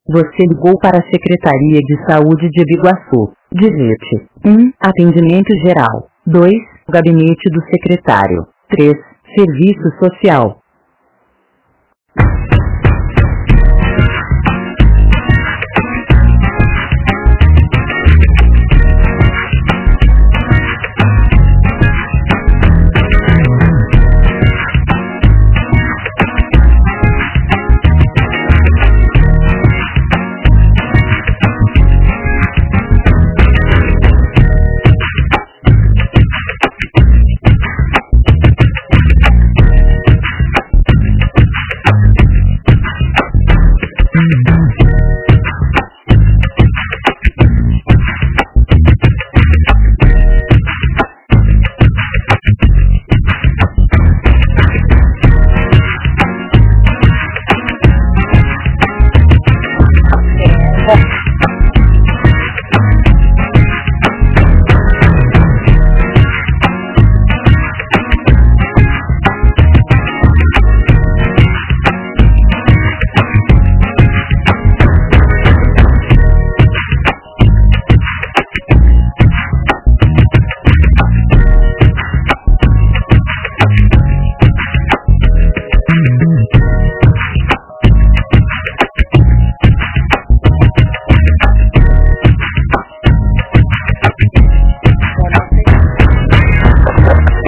Você ligou para a Secretaria de Saúde de Biguaçu. Digite 1. Atendimento geral. 2. Gabinete do secretário. 3. Serviço social.